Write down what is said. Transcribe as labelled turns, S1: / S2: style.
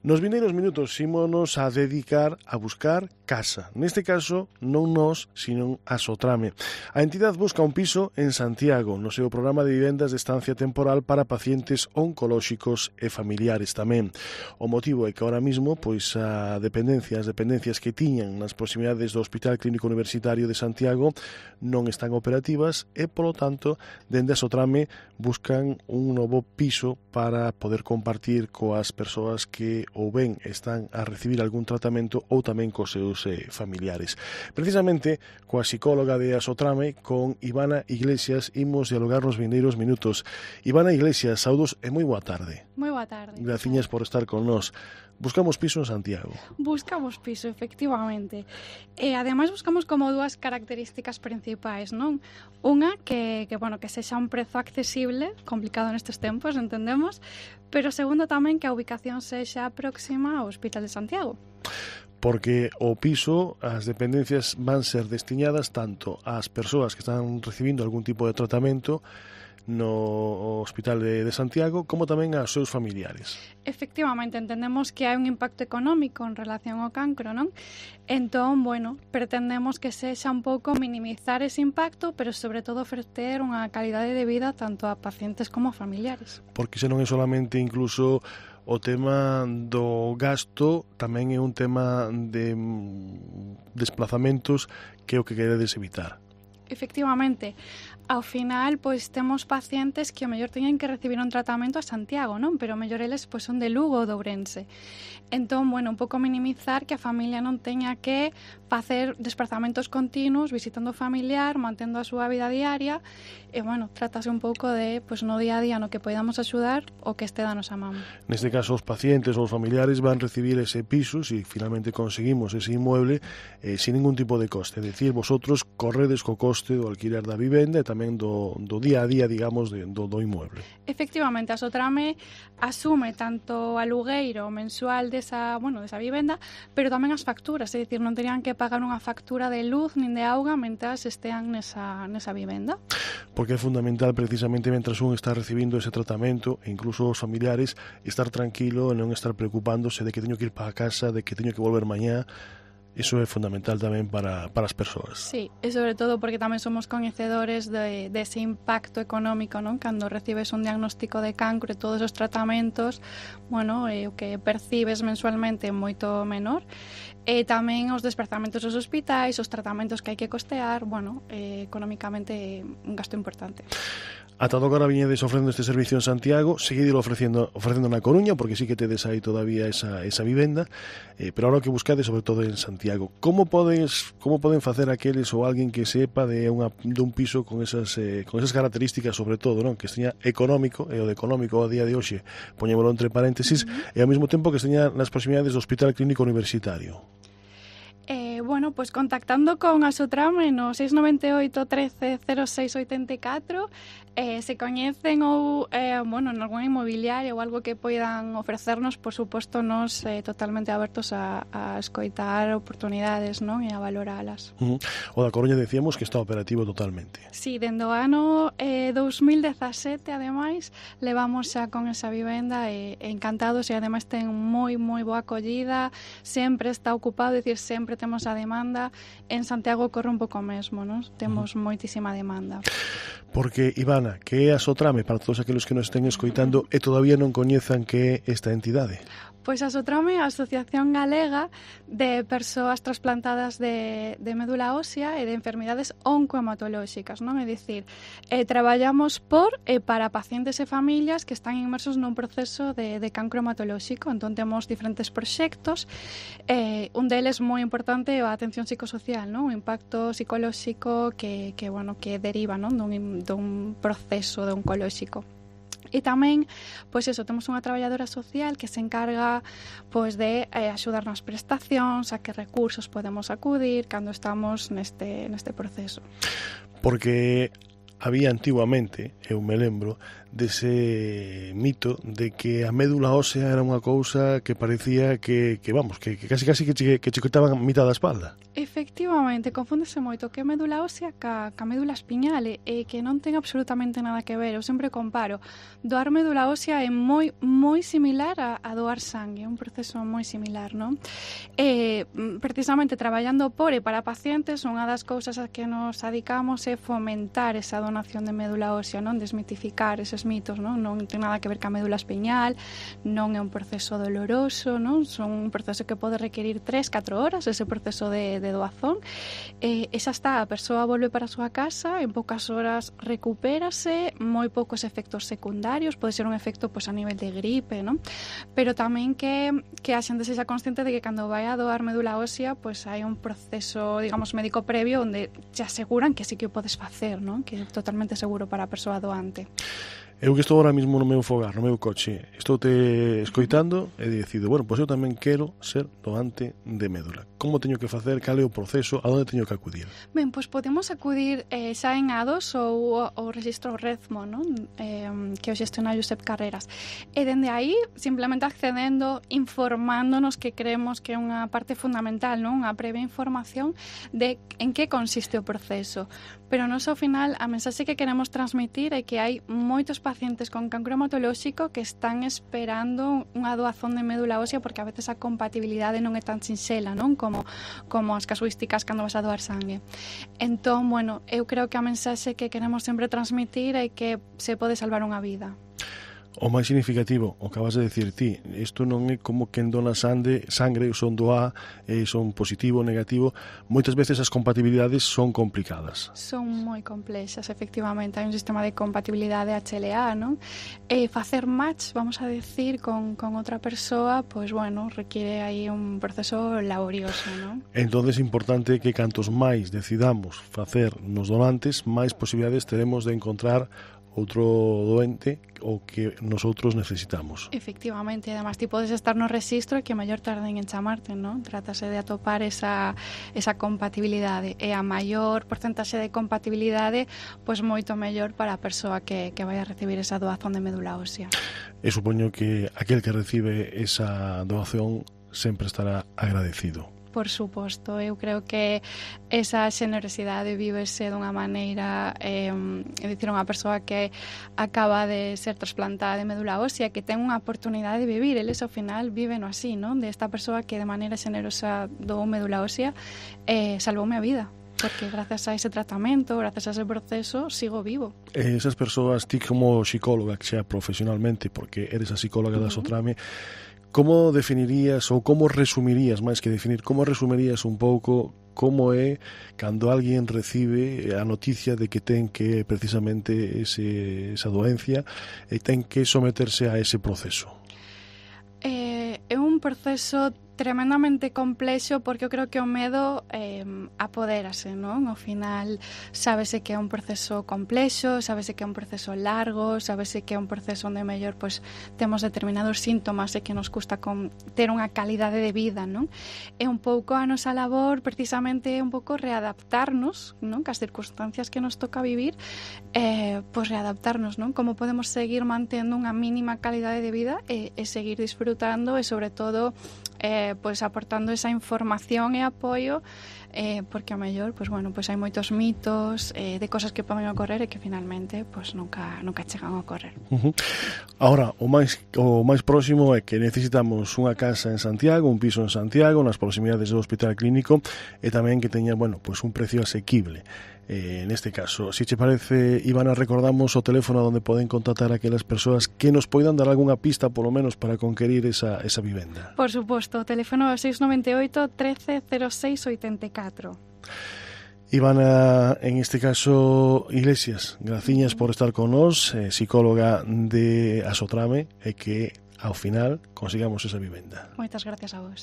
S1: Nos vindeiros minutos ímonos a dedicar a buscar casa. Neste caso, non nós, sino a Sotrame. A entidade busca un piso en Santiago, no seu programa de vivendas de estancia temporal para pacientes oncolóxicos e familiares tamén. O motivo é que ahora mismo, pois, as dependencias que tiñan nas proximidades do Hospital Clínico Universitario de Santiago non están operativas e, polo tanto, dende a Sotrame buscan un novo piso para poder compartir coas persoas que ou ben están a recibir algún tratamento ou tamén cos seus familiares. Precisamente coa psicóloga de Asotrame, con Ivana Iglesias, imos dialogar nos vindeiros minutos. Ivana Iglesias, saudos e moi boa tarde.
S2: Moi boa tarde.
S1: Graciñas por estar con nós. Buscamos piso en Santiago.
S2: Buscamos piso, efectivamente. E ademais buscamos como dúas características principais, non? Unha que sexa un prezo accesible, complicado nestes tempos, entendemos, pero segundo tamén que a ubicación sexa próxima ao Hospital de Santiago.
S1: Porque o piso, as dependencias van ser destinadas tanto ás persoas que están recibindo algún tipo de tratamento no Hospital de Santiago, como tamén aos seus familiares.
S2: Efectivamente, entendemos que hai un impacto económico en relación ao cancro, non? Entón, pretendemos que sexa un pouco minimizar ese impacto, pero sobre todo ofrecer unha calidade de vida tanto a pacientes como a familiares.
S1: Porque se non é solamente incluso o tema do gasto, tamén é un tema de desplazamentos que é o que queredes evitar.
S2: Efectivamente, ao final, temos pacientes que ao mellor teñen que recibir un tratamento a Santiago, non? Pero ao mellor eles son de Lugo ou de Ourense. Entón, un pouco minimizar que a familia non teña que facer desplazamentos continuos, visitando o familiar, mantendo a súa vida diaria, e, trátase un pouco de, no día a día, no que podamos axudar o que este da nosa man.
S1: Neste caso, os pacientes ou os familiares van recibir ese piso, se finalmente conseguimos ese inmueble, sin ningún tipo de coste. É dicir, vosotros corredes co coste do alquiler da vivenda e tamén do día a día, digamos, do inmueble.
S2: Efectivamente, a Sotrame asume tanto o alugueiro mensual desa vivenda, pero tamén as facturas, é dicir, non terían que pagar unha factura de luz nin de auga mentras estean nesa vivenda.
S1: Porque é fundamental, precisamente, mentras un está recibindo ese tratamento, e incluso os familiares, estar tranquilo e non estar preocupándose de que teño que ir para a casa, de que teño que volver mañá. Iso é fundamental tamén para as persoas.
S2: Sí, e sobre todo porque tamén somos coñecedores de ese impacto económico, non? Cando recibes un diagnóstico de cancro e todos os tratamentos, o que percibes mensualmente é moito menor. E tamén os desplazamentos aos hospitais, os tratamentos que hai que costear, económicamente é un gasto importante.
S1: Ata agora viñedes ofrecendo este servicio en Santiago, seguidelo ofrecendo na Coruña, porque sí que tedes aí todavía esa vivenda, pero ahora o que buscades sobre todo en Santiago. Como poden facer aqueles ou alguén que sepa dun piso con esas características, sobre todo, non? Que esteña económico, e o de económico a día de hoxe, poñémolo entre paréntesis, e ao mesmo tempo que esteña nas proximidades do Hospital Clínico Universitario?
S2: Contactando con a Sotrame no 698 13 06 84, se coñecen ou en algunha inmobiliaria ou algo que poidan ofrecernos, por suposto, nos totalmente abertos a escoitar oportunidades, non? E a valoralas.
S1: O da Coruña decíamos que está operativo totalmente.
S2: Sí, dende o ano 2017, ademais, levamos xa con esa vivenda e encantados, e ademais ten moi boa acollida, sempre está ocupado, é dicir, sempre temos a demanda. En Santiago corre un pouco mesmo, non? Temos moitísima demanda.
S1: Porque, Ivana, que é a Sotrame para todos aqueles que nos estén escoitando e todavía non coñezan que é esta entidade?
S2: Pois a Sotrame é a Asociación Galega de Persoas Transplantadas de Médula Ósea e de Enfermidades Oncohematolóxicas, non? É dicir, traballamos por e para pacientes e familias que están inmersos nun proceso de cancro hematolóxico. Entón temos diferentes proxectos, un deles moi importante é a atención psicosocial, non? O impacto psicolóxico que deriva, non? Dun proceso de oncolóxico. E tamén, temos unha traballadora social que se encarga, de axudar nas prestacións, a que recursos podemos acudir cando estamos neste proceso.
S1: Porque había antiguamente, eu me lembro, dese mito de que a médula ósea era unha cousa que parecía que casi que che cortaban a mitad da espalda.
S2: Efectivamente, confúndese moito que a médula ósea ca médula espiñal e que non ten absolutamente nada que ver. Eu sempre comparo. Doar médula ósea é moi similar a doar sangue, un proceso moi similar, non? Precisamente traballando por e para pacientes, unha das cousas a que nos adicamos é fomentar esa donación de médula ósea, non? Desmitificar eses mitos, non? Non ten nada que ver ca médula espiñal, non é un proceso doloroso, non? Son un proceso que pode requerir 3-4 horas, ese proceso de doazón, e xa está, a persoa volve para a súa casa, en poucas horas recupérase, moi poucos efectos secundarios, pode ser un efecto pois, a nivel de gripe, non? Pero tamén que a xente sexa consciente de que cando vai a doar médula ósea, pois hai un proceso, digamos, médico previo onde te aseguran que sí que o podes facer, non? Que é totalmente seguro para a persoa doante.
S1: Eu que estou ahora mismo no meu fogar, no meu coche, estou te escoitando e decido, bueno, pois eu tamén quero ser doante de médula. Como teño que facer? Cal é o proceso? A onde teño que acudir?
S2: Ben, pois podemos acudir xa en A2 ou o rexistro Redmo, non? Que o xestiona Josep Carreras. E dende aí, simplemente accedendo, informándonos que creemos que é unha parte fundamental, non? Unha previa información de en que consiste o proceso. Pero nos ao final, a mensaxe que queremos transmitir é que hai moitos pacientes con cancro hematolóxico que están esperando unha doazón de médula ósea porque a veces a compatibilidade non é tan sinxela, non? Como as casuísticas cando vas a doar sangue. Entón, bueno, eu creo que a mensaxe que queremos sempre transmitir é que se pode salvar unha vida.
S1: O máis significativo, o que acabas de decir ti, isto non é como quen dona sangre, son do A, son positivo ou negativo, moitas veces as compatibilidades son complicadas.
S2: Son moi complexas, efectivamente, hai un sistema de compatibilidade HLA, non? E facer match, vamos a decir, con outra persoa, pois, bueno, requiere aí un proceso laborioso, non?
S1: Entón é importante que cantos máis decidamos facer nos donantes, máis posibilidades teremos de encontrar outro doente o que nosotros necesitamos.
S2: Efectivamente, además ti podes estar no rexistro e que maior tarden en chamarte, non? Trátase de atopar esa compatibilidade e a maior porcentaxe de compatibilidade, pois moito mellor para a persoa que vai a recibir esa doazón de médula ósea.
S1: E supoño que aquel que recibe esa doación sempre estará agradecido.
S2: Por suposto, eu creo que esa xenerosidade vívese dunha maneira, é dicir, unha persoa que acaba de ser trasplantada de médula ósea, que ten unha oportunidade de vivir, eles ao final viven así, non? De esta persoa que de maneira xenerosa doou médula ósea, salvoume a vida. Porque gracias a ese tratamento, gracias a ese proceso, sigo vivo.
S1: Esas persoas, ti como psicóloga, que xa profesionalmente, porque eres a psicóloga da Sotrame, como definirías ou como resumirías, máis que definir, como resumirías un pouco como é cando alguén recibe a noticia de que ten que precisamente esa doencia e ten que someterse a ese proceso?
S2: É un proceso tremendamente complexo porque eu creo que o medo apodérase, non? Ao final sábese que é un proceso complexo, sábese que é un proceso largo, sábese que é un proceso onde mellor pois temos determinados síntomas e que nos custa ter unha calidade de vida, non? É un pouco a nosa labor precisamente un pouco readaptarnos, non? Cas circunstancias que nos toca vivir, pois readaptarnos, non? Como podemos seguir mantendo unha mínima calidade de vida e seguir disfrutando e sobre todo pois aportando esa información e apoio porque a mellor pois bueno, pois hai moitos mitos de cosas que poden ocorrer e que finalmente pois nunca chegan a ocorrer.
S1: Ahora, o máis próximo é que necesitamos unha casa en Santiago, un piso en Santiago, nas proximidades do Hospital Clínico e tamén que teña, bueno, pois un precio asequible. Neste caso, se che parece, Ivana, recordamos o teléfono onde poden contactar aquelas persoas que nos poidan dar algunha pista, polo menos, para conquerir esa vivenda.
S2: Por suposto, o teléfono é 698 13 06 84.
S1: Ivana, en este caso, Iglesias, graciñas por estar con nós, psicóloga de Asotrame, e que ao final consigamos esa vivenda.
S2: Moitas gracias a vos.